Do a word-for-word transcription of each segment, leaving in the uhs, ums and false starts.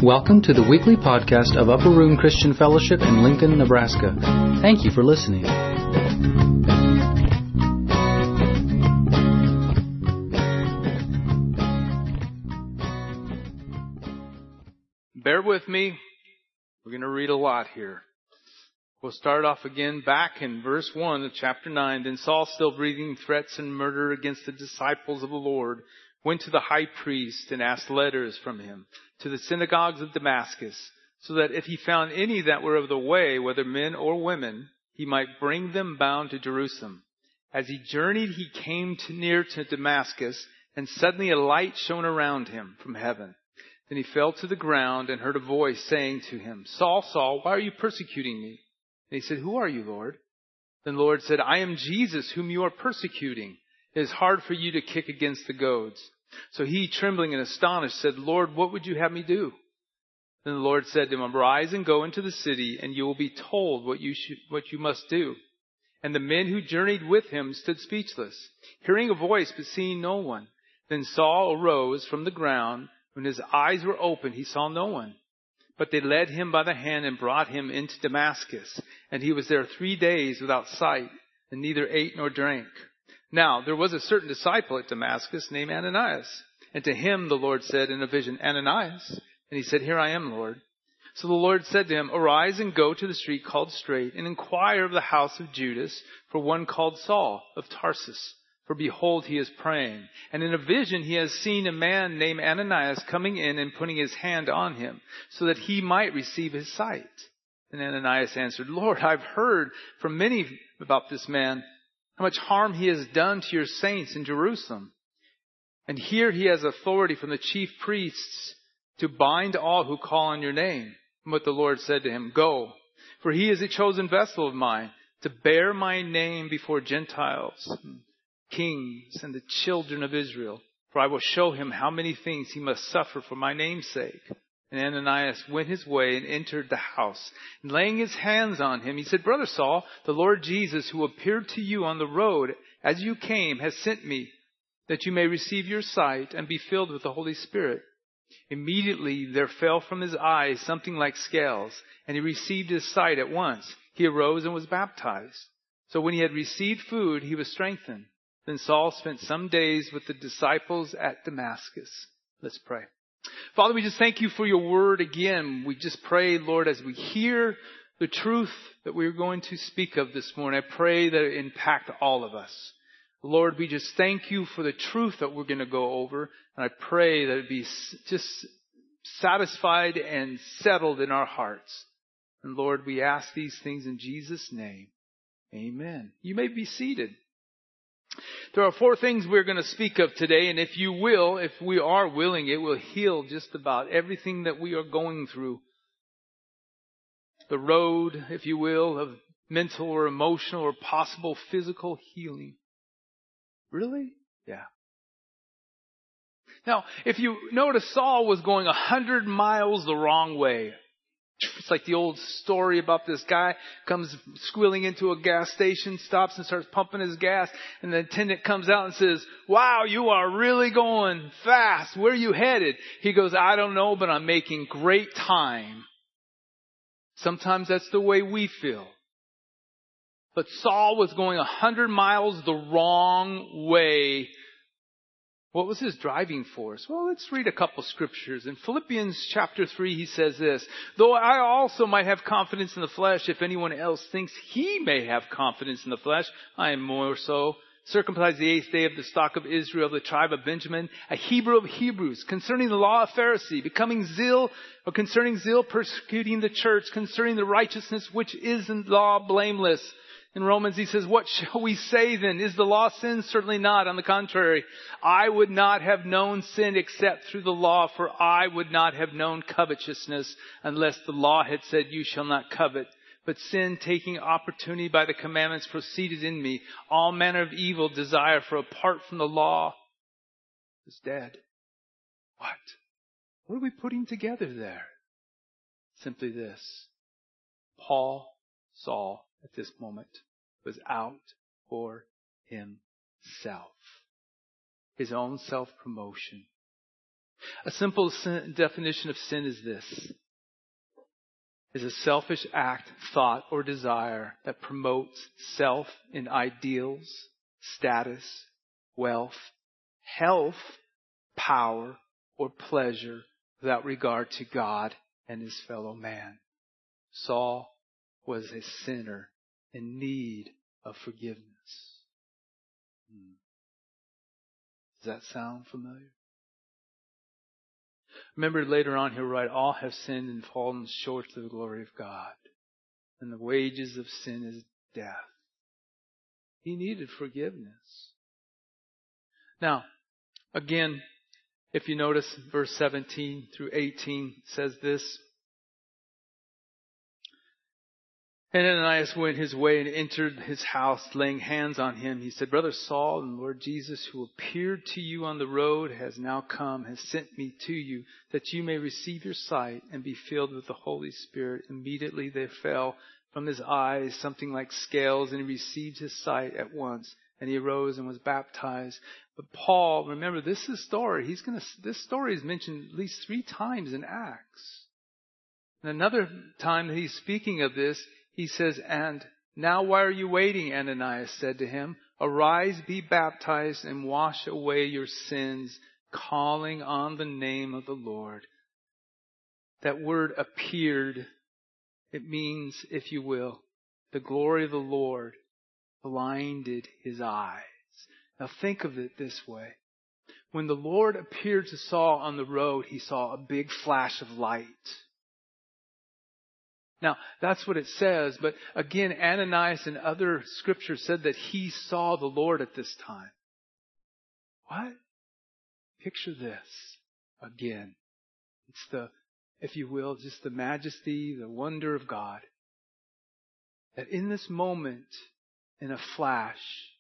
Welcome to the weekly podcast of Upper Room Christian Fellowship in Lincoln, Nebraska. Thank you for listening. Bear with me. We're going to read a lot here. We'll start off again back in verse one of chapter nine. Then Saul, still breathing threats and murder against the disciples of the Lord, went to the high priest and asked letters from him to the synagogues of Damascus, so that if he found any that were of the way, whether men or women, he might bring them bound to Jerusalem. As he journeyed, he came to near to Damascus, and suddenly a light shone around him from heaven. Then he fell to the ground and heard a voice saying to him, Saul, Saul, why are you persecuting me? And he said, Who are you, Lord? Then the Lord said, I am Jesus, whom you are persecuting. It is hard for you to kick against the goads. So he, trembling and astonished, said, Lord, what would you have me do? Then the Lord said to him, Arise and go into the city, and you will be told what you should, what you must do. And the men who journeyed with him stood speechless, hearing a voice but seeing no one. Then Saul arose from the ground. When his eyes were opened, he saw no one. But they led him by the hand and brought him into Damascus. And he was there three days without sight, and neither ate nor drank. Now, there was a certain disciple at Damascus named Ananias. And to him the Lord said in a vision, Ananias. And he said, Here I am, Lord. So the Lord said to him, Arise and go to the street called Straight, and inquire of the house of Judas for one called Saul of Tarsus. For behold, he is praying. And in a vision he has seen a man named Ananias coming in and putting his hand on him, so that he might receive his sight. And Ananias answered, Lord, I've heard from many about this man, how much harm he has done to your saints in Jerusalem. And here he has authority from the chief priests to bind all who call on your name. And what the Lord said to him, Go, for he is a chosen vessel of mine, to bear my name before Gentiles, kings, and the children of Israel. For I will show him how many things he must suffer for my name's sake. And Ananias went his way and entered the house. And laying his hands on him, he said, Brother Saul, the Lord Jesus, who appeared to you on the road as you came, has sent me, that you may receive your sight and be filled with the Holy Spirit. Immediately there fell from his eyes something like scales, and he received his sight at once. He arose and was baptized. So when he had received food, he was strengthened. Then Saul spent some days with the disciples at Damascus. Let's pray. Father, we just thank you for your word again. We just pray, Lord, as we hear the truth that we're going to speak of this morning, I pray that it impact all of us. Lord, we just thank you for the truth that we're going to go over. And I pray that it be just satisfied and settled in our hearts. And Lord, we ask these things in Jesus' name. Amen. You may be seated. There are four things we're going to speak of today, and if you will, if we are willing, it will heal just about everything that we are going through. The road, if you will, of mental or emotional or possible physical healing. Really? Yeah. Now, if you notice, Saul was going a hundred miles the wrong way. It's like the old story about this guy comes squealing into a gas station, stops and starts pumping his gas. And the attendant comes out and says, Wow, you are really going fast. Where are you headed? He goes, I don't know, but I'm making great time. Sometimes that's the way we feel. But Saul was going a hundred miles the wrong way. What was his driving force? Well, let's read a couple scriptures. In Philippians chapter three, he says this, Though I also might have confidence in the flesh, if anyone else thinks he may have confidence in the flesh, I am more so. Circumcised the eighth day of the stock of Israel, the tribe of Benjamin, a Hebrew of Hebrews, concerning the law of Pharisee, becoming zeal, or concerning zeal, persecuting the church, concerning the righteousness which is in law, blameless. In Romans, he says, What shall we say then? Is the law sin? Certainly not. On the contrary, I would not have known sin except through the law, for I would not have known covetousness unless the law had said, You shall not covet. But sin, taking opportunity by the commandments, proceeded in me. All manner of evil desire, for apart from the law, is dead. What? What are we putting together there? Simply this. Paul, Saul, at this moment, was out for himself. His own self-promotion. A simple sin, definition of sin is this. Is a selfish act, thought, or desire that promotes self in ideals, status, wealth, health, power, or pleasure without regard to God and his fellow man. Saul was a sinner in need of forgiveness. Does that sound familiar? Remember later on he'll write, all have sinned and fallen short of the glory of God. And the wages of sin is death. He needed forgiveness. Now, again, if you notice verse seventeen through eighteen says this. And Ananias went his way and entered his house, laying hands on him. He said, Brother Saul, and Lord Jesus, who appeared to you on the road, has now come, has sent me to you, that you may receive your sight and be filled with the Holy Spirit. Immediately there fell from his eyes something like scales, and he received his sight at once. And he arose and was baptized. But Paul, remember, this is a story. He's going to. This story is mentioned at least three times in Acts. And another time that he's speaking of this, he says, and now why are you waiting? Ananias said to him, arise, be baptized, and wash away your sins, calling on the name of the Lord. That word appeared, it means, if you will, the glory of the Lord blinded his eyes. Now think of it this way. When the Lord appeared to Saul on the road, he saw a big flash of light. Now, that's what it says. But again, Ananias and other scriptures said that he saw the Lord at this time. What? Picture this again. It's the, if you will, just the majesty, the wonder of God. That in this moment, in a flash,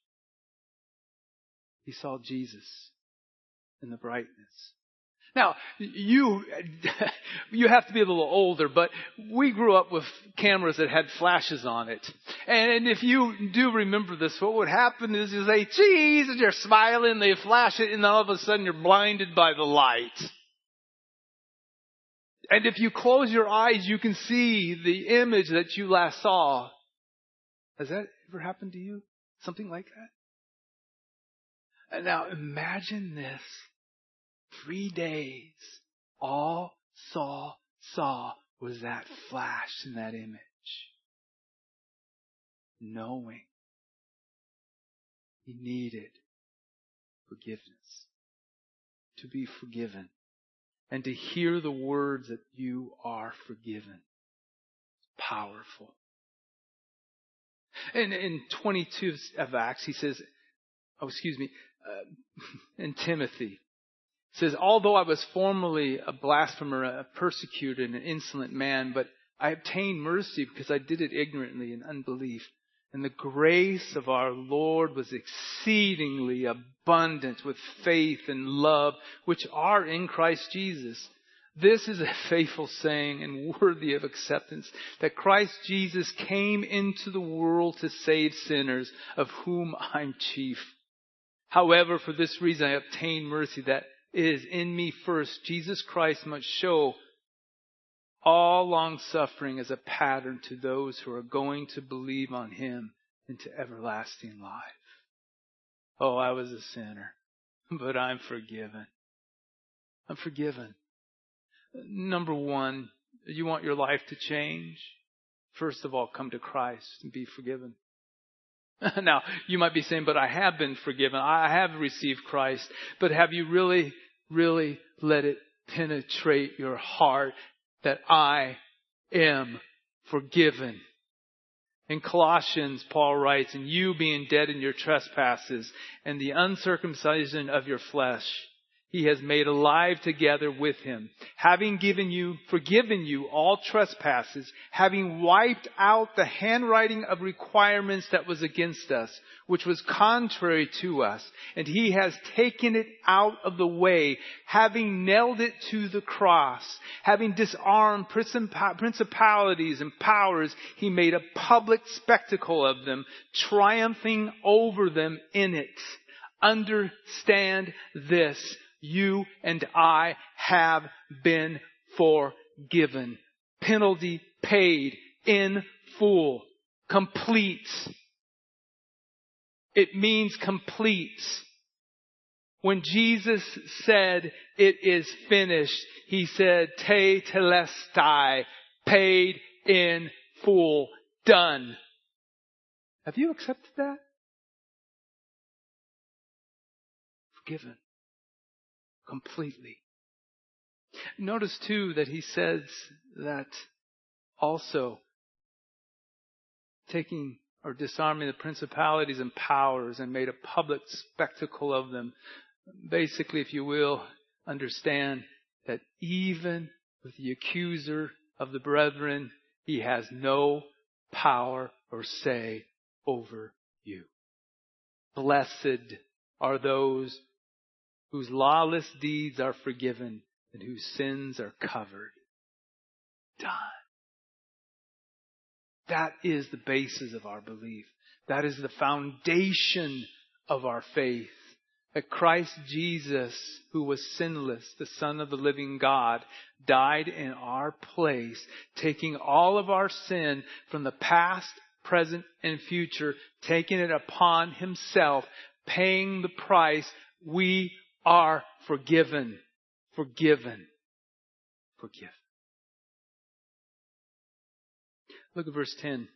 he saw Jesus in the brightness. Now, you you have to be a little older, but we grew up with cameras that had flashes on it. And if you do remember this, what would happen is you say, geez, and you're smiling, they flash it, and all of a sudden you're blinded by the light. And if you close your eyes, you can see the image that you last saw. Has that ever happened to you? Something like that? And now imagine this. Three days, all Saul saw was that flash in that image. Knowing he needed forgiveness. To be forgiven. And to hear the words that you are forgiven. Powerful. And in twenty-two of Acts, he says, oh, excuse me, uh, in Timothy, it says, although I was formerly a blasphemer, a persecutor, and an insolent man, but I obtained mercy because I did it ignorantly in unbelief. And the grace of our Lord was exceedingly abundant with faith and love, which are in Christ Jesus. This is a faithful saying and worthy of acceptance, that Christ Jesus came into the world to save sinners, of whom I'm chief. However, for this reason I obtained mercy, that it is in me first, Jesus Christ must show all long suffering as a pattern to those who are going to believe on him into everlasting life. Oh, I was a sinner, but I'm forgiven. I'm forgiven. Number one, you want your life to change? First of all, come to Christ and be forgiven. Now, you might be saying, but I have been forgiven. I have received Christ. But have you really, really let it penetrate your heart that I am forgiven? In Colossians, Paul writes, and you being dead in your trespasses and the uncircumcision of your flesh, he has made alive together with him, having given you, forgiven you all trespasses, having wiped out the handwriting of requirements that was against us, which was contrary to us. And he has taken it out of the way, having nailed it to the cross, having disarmed principalities and powers, he made a public spectacle of them, triumphing over them in it. Understand this. You and I have been forgiven. Penalty paid in full. Complete. It means complete. When Jesus said, it is finished, He said, te telestai, paid in full, done. Have you accepted that? Forgiven. Completely. Notice too that He says that also taking or disarming the principalities and powers and made a public spectacle of them. Basically, if you will, understand that even with the accuser of the brethren, he has no power or say over you. Blessed are those whose lawless deeds are forgiven and whose sins are covered. Done. That is the basis of our belief. That is the foundation of our faith. That Christ Jesus, who was sinless, the Son of the living God, died in our place, taking all of our sin from the past, present, and future, taking it upon Himself, paying the price. We are forgiven. Forgiven. Forgiven. Look at verse ten.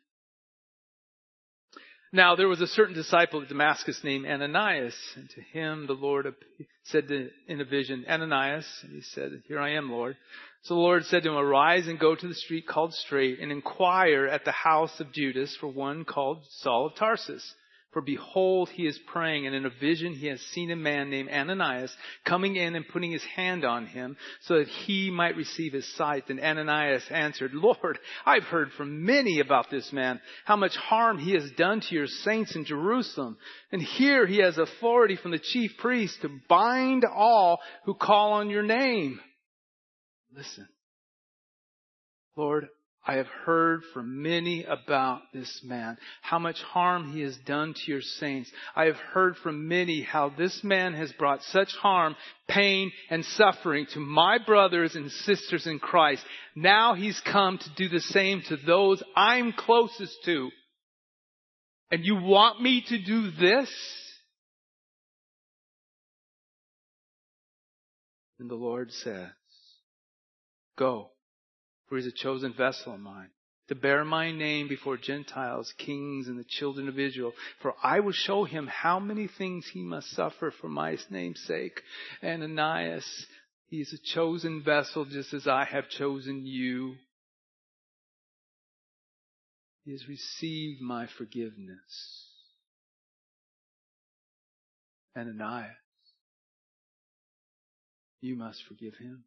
Now there was a certain disciple at Damascus named Ananias, and to him the Lord said to, in a vision, Ananias, and he said, here I am, Lord. So the Lord said to him, arise and go to the street called Straight, and inquire at the house of Judas for one called Saul of Tarsus. For behold, he is praying, and in a vision he has seen a man named Ananias coming in and putting his hand on him so that he might receive his sight. And Ananias answered, Lord, I've heard from many about this man, how much harm he has done to your saints in Jerusalem. And here he has authority from the chief priest to bind all who call on your name. Listen, Lord, I have heard from many about this man, how much harm he has done to your saints. I have heard from many how this man has brought such harm, pain, and suffering to my brothers and sisters in Christ. Now he's come to do the same to those I'm closest to. And you want me to do this? And the Lord says, go. For he is a chosen vessel of mine, to bear my name before Gentiles, kings, and the children of Israel. For I will show him how many things he must suffer for my name's sake. Ananias, he is a chosen vessel just as I have chosen you. He has received my forgiveness. Ananias, you must forgive him.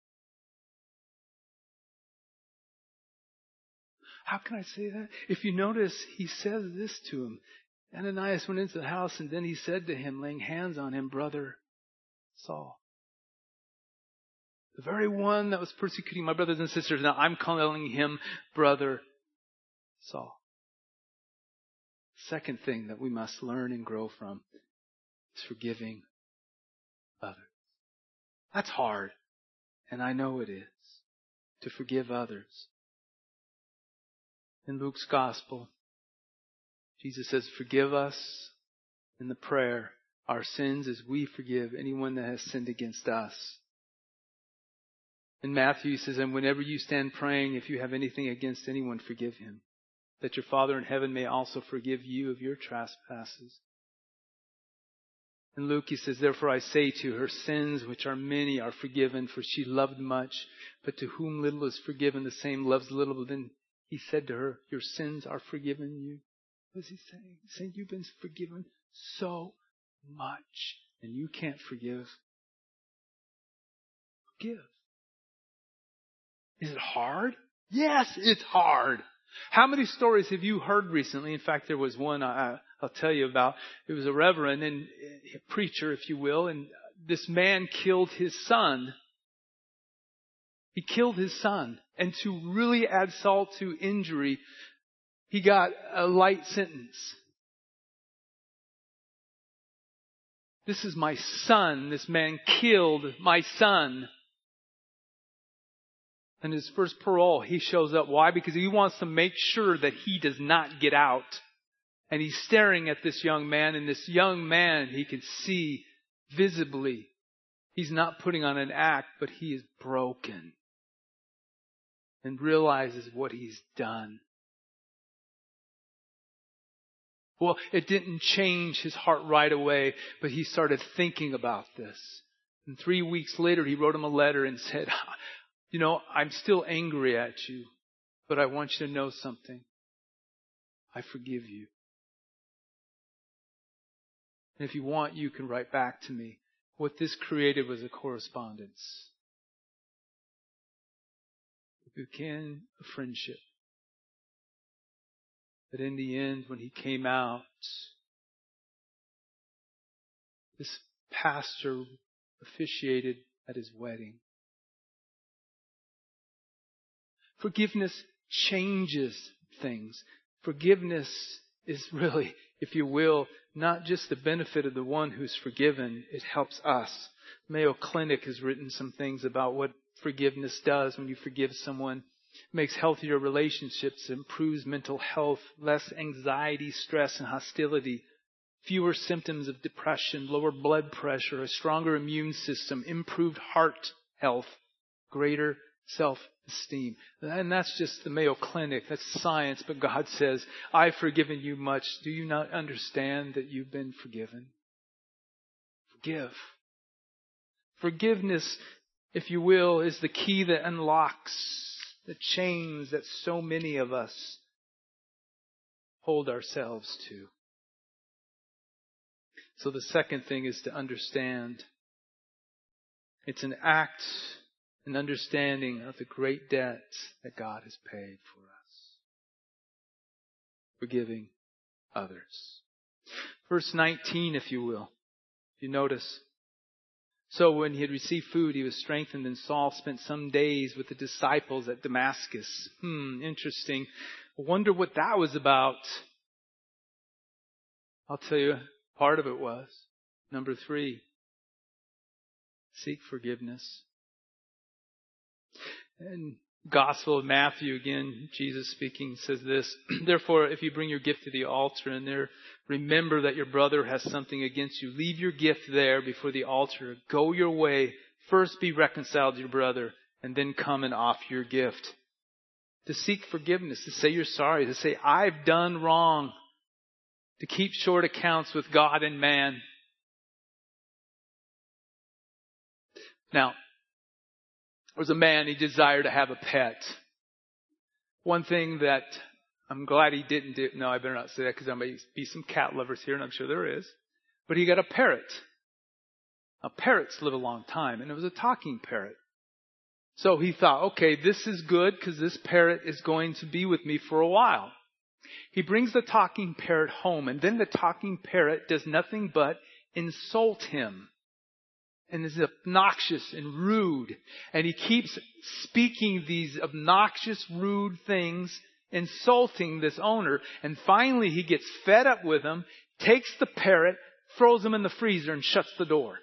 How can I say that? If you notice, he says this to him. Ananias went into the house and then he said to him, laying hands on him, brother Saul. The very one that was persecuting my brothers and sisters. Now I'm calling him brother Saul. Second thing that we must learn and grow from is forgiving others. That's hard. And I know it is. To forgive others. In Luke's Gospel, Jesus says, forgive us in the prayer our sins as we forgive anyone that has sinned against us. In Matthew, he says, and whenever you stand praying, if you have anything against anyone, forgive him, that your Father in heaven may also forgive you of your trespasses. In Luke, he says, therefore I say to you, her sins, which are many, are forgiven, for she loved much. But to whom little is forgiven, the same loves little. Then he said to her, your sins are forgiven you. What is he saying? He's saying you've been forgiven so much. And you can't forgive. Forgive. Is it hard? Yes, it's hard. How many stories have you heard recently? In fact, there was one I, I'll tell you about. It was a reverend and a preacher, if you will, and this man killed his son. He killed his son. And to really add salt to injury, he got a light sentence. This is my son. This man killed my son. And his first parole, he shows up. Why? Because he wants to make sure that he does not get out. And he's staring at this young man, and this young man, he can see visibly, he's not putting on an act, but he is broken and realizes what he's done. Well, it didn't change his heart right away, but he started thinking about this. And three weeks later, he wrote him a letter and said, you know, I'm still angry at you, but I want you to know something. I forgive you. And if you want, you can write back to me. What this created was a correspondence. It began a friendship. But in the end, when he came out, this pastor officiated at his wedding. Forgiveness changes things. Forgiveness is really, if you will, not just the benefit of the one who's forgiven. It helps us. Mayo Clinic has written some things about what forgiveness does when you forgive someone. It makes healthier relationships, improves mental health, less anxiety, stress, and hostility, fewer symptoms of depression, lower blood pressure, a stronger immune system, improved heart health, greater self-esteem. And that's just the Mayo Clinic. That's science. But God says, I've forgiven you much. Do you not understand that you've been forgiven? Forgive. Forgiveness, if you will, is the key that unlocks the chains that so many of us hold ourselves to. So the second thing is to understand. It's an act, an understanding of the great debt that God has paid for us. Forgiving others. Verse nineteen, if you will. You notice. So when he had received food, he was strengthened, and Saul spent some days with the disciples at Damascus. Hmm, interesting. I wonder what that was about. I'll tell you, part of it was. Number three, seek forgiveness. And Gospel of Matthew, again, Jesus speaking, says this, therefore, if you bring your gift to the altar and there remember that your brother has something against you, leave your gift there before the altar. Go your way. First be reconciled to your brother and then come and offer your gift. To seek forgiveness, to say you're sorry, to say I've done wrong, to keep short accounts with God and man. Now, there was a man, he desired to have a pet. One thing that I'm glad he didn't do, no, I better not say that because there may be some cat lovers here, and I'm sure there is. But he got a parrot. Now, parrots live a long time, and it was a talking parrot. So he thought, okay, this is good because this parrot is going to be with me for a while. He brings the talking parrot home, and then the talking parrot does nothing but insult him. And is obnoxious and rude. And he keeps speaking these obnoxious, rude things, insulting this owner. And finally he gets fed up with him, takes the parrot, throws him in the freezer and shuts the door.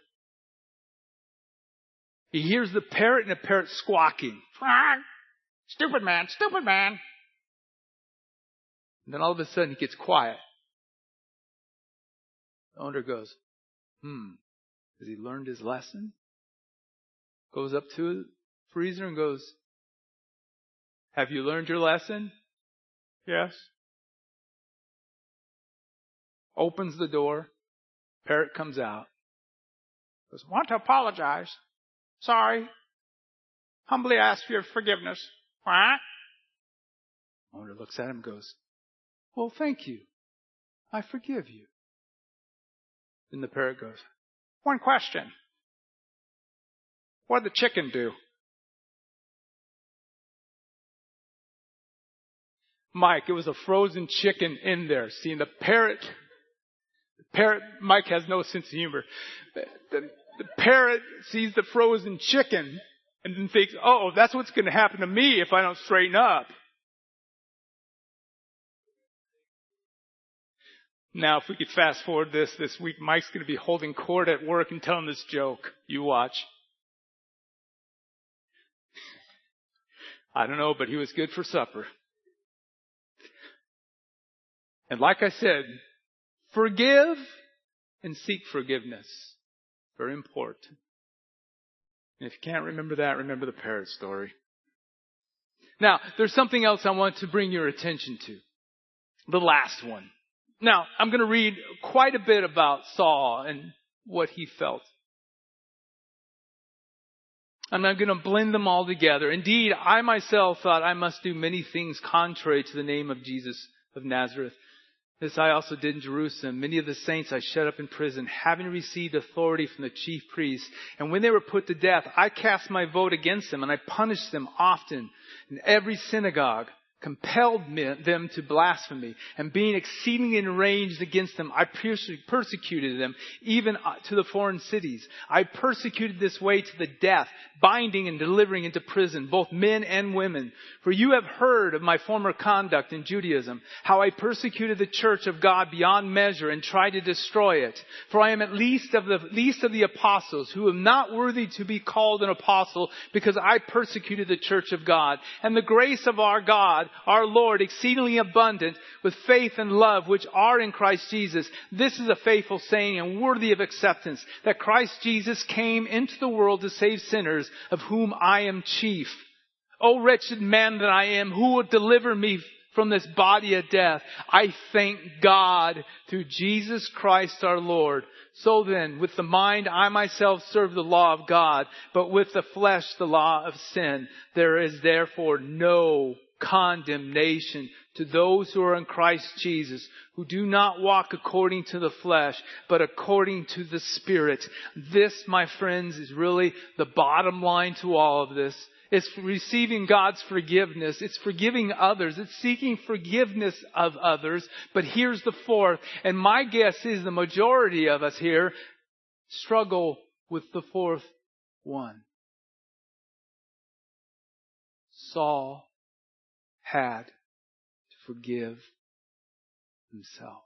He hears the parrot and the parrot squawking. Stupid man, stupid man. And then all of a sudden he gets quiet. The owner goes, hmm. Has he learned his lesson? Goes up to the freezer and goes, have you learned your lesson? Yes. Opens the door. Parrot comes out. Goes, want to apologize. Sorry. Humbly ask for your forgiveness. What? Owner looks at him and goes, well, thank you. I forgive you. Then the parrot goes, one question. What did the chicken do? Mike, it was a frozen chicken in there. See, the parrot, the parrot, Mike has no sense of humor. The, the, the parrot sees the frozen chicken and then thinks, oh, that's what's going to happen to me if I don't straighten up. Now, if we could fast forward this, this week, Mike's going to be holding court at work and telling this joke. You watch. I don't know, but he was good for supper. And like I said, forgive and seek forgiveness. Very important. And if you can't remember that, remember the parrot story. Now, there's something else I want to bring your attention to. The last one. Now, I'm going to read quite a bit about Saul and what he felt. And I'm going to blend them all together. Indeed, I myself thought I must do many things contrary to the name of Jesus of Nazareth. This I also did in Jerusalem. Many of the saints I shut up in prison, having received authority from the chief priests. And when they were put to death, I cast my vote against them, and I punished them often in every synagogue. Compelled them to blasphemy, and being exceedingly enraged against them, I persecuted them, even to the foreign cities. I persecuted this way to the death, binding and delivering into prison both men and women. For you have heard of my former conduct in Judaism, how I persecuted the church of God beyond measure and tried to destroy it. For I am at least of the least of the apostles, who am not worthy to be called an apostle, because I persecuted the church of God. And the grace of our God, our Lord, exceedingly abundant with faith and love which are in Christ Jesus. This is a faithful saying and worthy of acceptance, that Christ Jesus came into the world to save sinners, of whom I am chief. O wretched man that I am, who will deliver me from this body of death? I thank God through Jesus Christ our Lord. So then, with the mind I myself serve the law of God, but with the flesh the law of sin. There is therefore no condemnation to those who are in Christ Jesus, who do not walk according to the flesh, but according to the Spirit. This, my friends, is really the bottom line to all of this. It's receiving God's forgiveness. It's forgiving others. It's seeking forgiveness of others. But here's the fourth, and my guess is the majority of us here struggle with the fourth one. Saul had to forgive himself.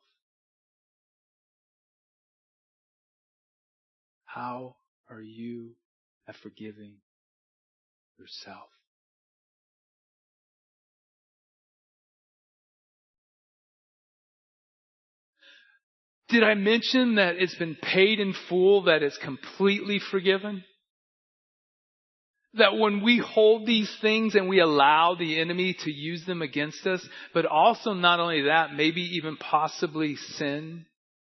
How are you at forgiving yourself? Did I mention that it's been paid in full, that it's completely forgiven? That when we hold these things and we allow the enemy to use them against us, but also not only that, maybe even possibly sin,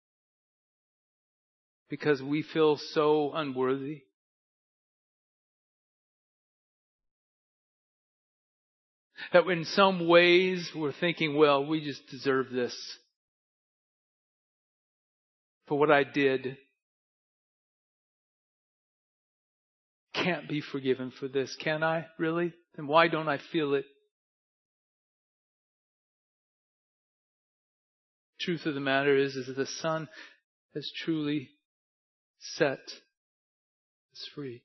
because we feel so unworthy. That in some ways we're thinking, well, we just deserve this for what I did. Can't be forgiven for this, can I? Really? Then why don't I feel it? Truth of the matter is, is that the Son has truly set us free.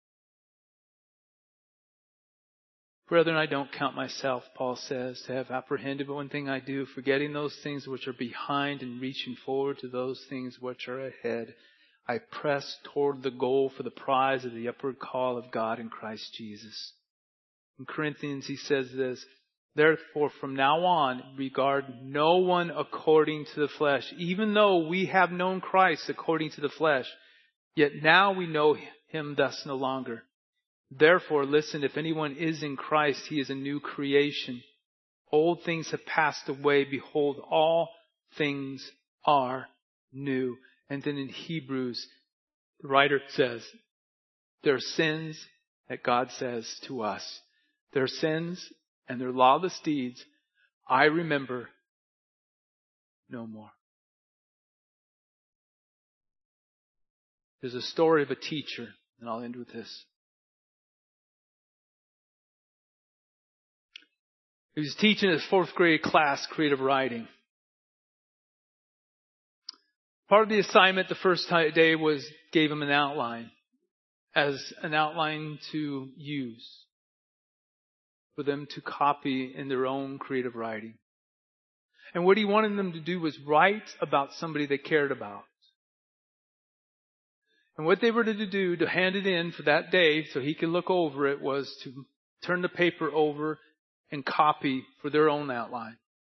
Brethren, I don't count myself, Paul says, to have apprehended, but one thing I do, forgetting those things which are behind and reaching forward to those things which are ahead, I press toward the goal for the prize of the upward call of God in Christ Jesus. In Corinthians, he says this, therefore, from now on, regard no one according to the flesh, even though we have known Christ according to the flesh, yet now we know him thus no longer. Therefore, listen, if anyone is in Christ, he is a new creation. Old things have passed away. Behold, all things are new. And then in Hebrews, the writer says, there are sins that God says to us. There are sins and their lawless deeds I remember no more. There's a story of a teacher, and I'll end with this. He was teaching his fourth grade class creative writing. Part of the assignment the first day was gave him an outline as an outline to use for them to copy in their own creative writing. And what he wanted them to do was write about somebody they cared about. And what they were to do to hand it in for that day so he could look over it was to turn the paper over and copy for their own outline.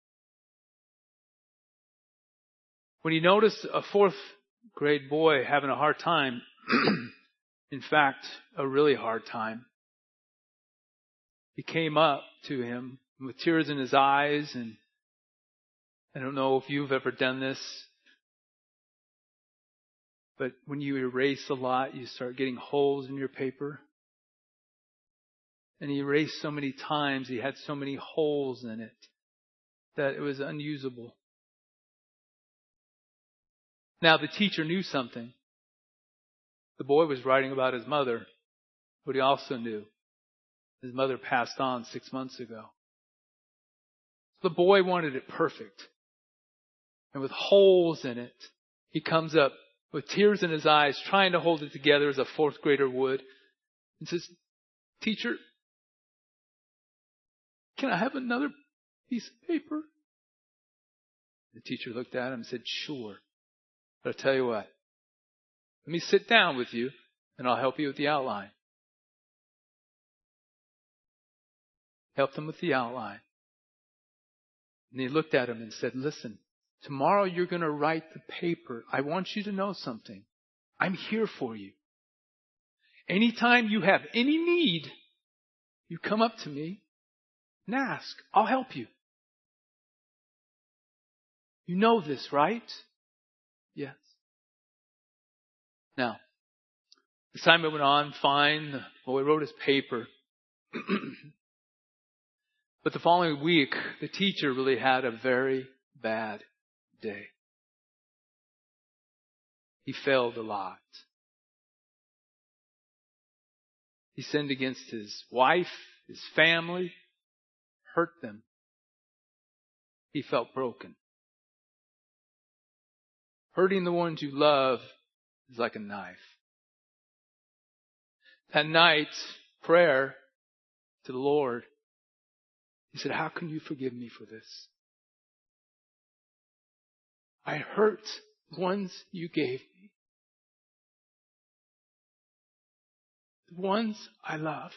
When he noticed a fourth grade boy having a hard time, in fact, a really hard time, he came up to him with tears in his eyes, and I don't know if you've ever done this, but when you erase a lot, you start getting holes in your paper. And he erased so many times, he had so many holes in it that it was unusable. Now the teacher knew something. The boy was writing about his mother, but he also knew his mother passed on six months ago. The boy wanted it perfect. And with holes in it, he comes up with tears in his eyes, trying to hold it together as a fourth grader would, and says, "Teacher, can I have another piece of paper?" The teacher looked at him and said, "Sure. But I'll tell you what, let me sit down with you and I'll help you with the outline." Helped him with the outline. And he looked at him and said, "Listen, tomorrow you're going to write the paper. I want you to know something. I'm here for you. Anytime you have any need, you come up to me and ask. I'll help you. You know this, right?" "Yes." Now, the assignment went on fine. The boy wrote his paper. But the following week, the teacher really had a very bad day. He failed a lot. He sinned against his wife, his family, hurt them. He felt broken. Hurting the ones you love is like a knife. That night, prayer to the Lord, he said, "How can you forgive me for this? I hurt the ones you gave me. The ones I love."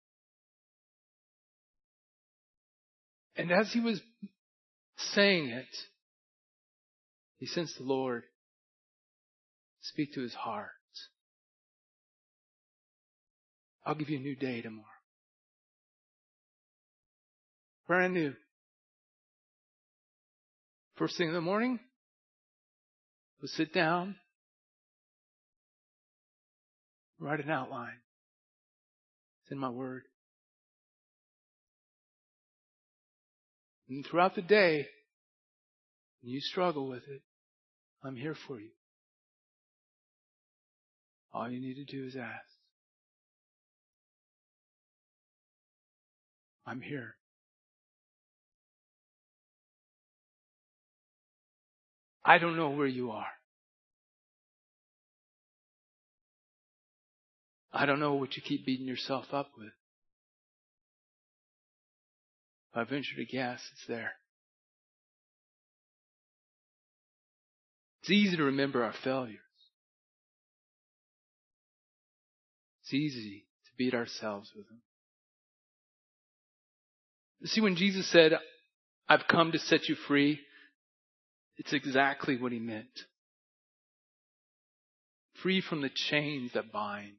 And as he was saying it, he sensed the Lord speak to his heart. "I'll give you a new day tomorrow. Brand new. First thing in the morning, we'll sit down, write an outline. It's in my word. And throughout the day, when you struggle with it, I'm here for you. All you need to do is ask. I'm here." I don't know where you are. I don't know what you keep beating yourself up with. I venture to guess it's there. It's easy to remember our failures. It's easy to beat ourselves with them. See, when Jesus said, "I've come to set you free," it's exactly what he meant. Free from the chains that bind.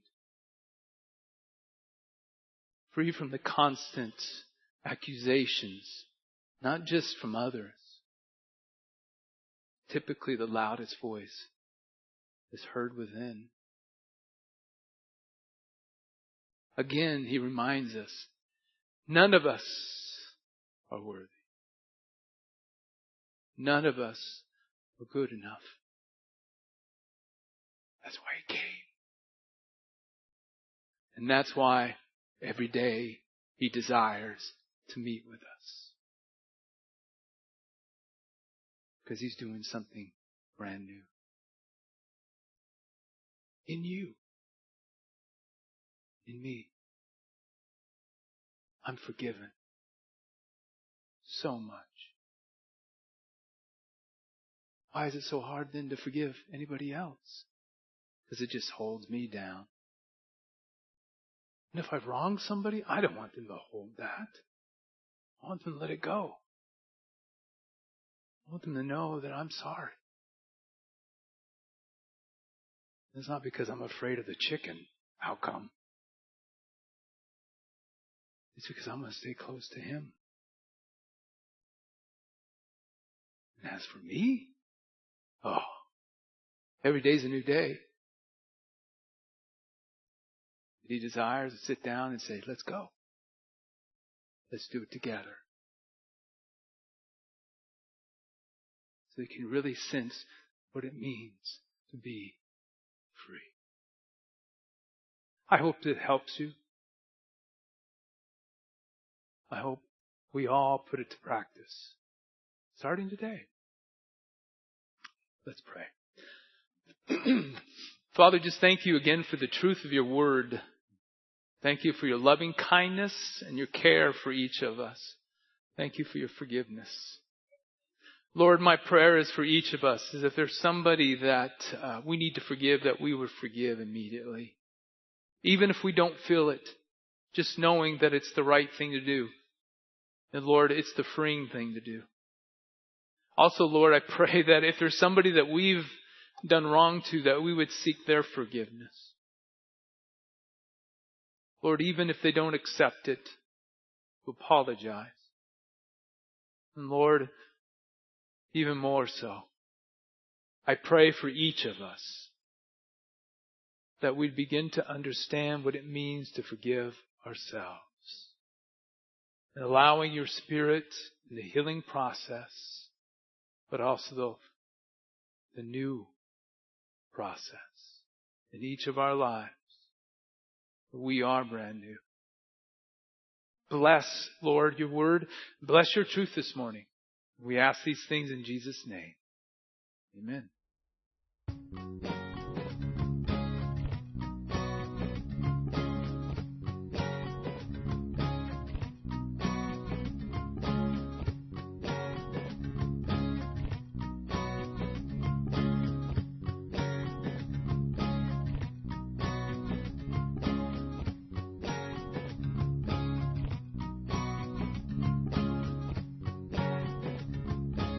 Free from the constant accusations, not just from others. Typically the loudest voice is heard within. Again, he reminds us, none of us are worthy. None of us are good enough. That's why he came. And that's why every day he desires to meet with us. Because he's doing something brand new. In you. In me. I'm forgiven. So much. Why is it so hard then to forgive anybody else? Because it just holds me down. And if I've wronged somebody, I don't want them to hold that. I want them to let it go. I want them to know that I'm sorry. It's not because I'm afraid of the chicken outcome. It's because I'm going to stay close to Him. And as for me, oh, every day's a new day. He desires to sit down and say, let's go. Let's do it together. So you can really sense what it means to be free. I hope that helps you. I hope we all put it to practice, starting today. Let's pray. Father, just thank you again for the truth of your word. Thank you for your loving kindness and your care for each of us. Thank you for your forgiveness. Lord, my prayer is for each of us, is if there's somebody that uh, we need to forgive, that we would forgive immediately. Even if we don't feel it, just knowing that it's the right thing to do. And Lord, it's the freeing thing to do. Also, Lord, I pray that if there's somebody that we've done wrong to, that we would seek their forgiveness. Lord, even if they don't accept it, to apologize. And Lord, even more so, I pray for each of us that we'd begin to understand what it means to forgive ourselves. And allowing your Spirit in the healing process, but also the, the new process in each of our lives. We are brand new. Bless, Lord, your word. Bless your truth this morning. We ask these things in Jesus' name. Amen.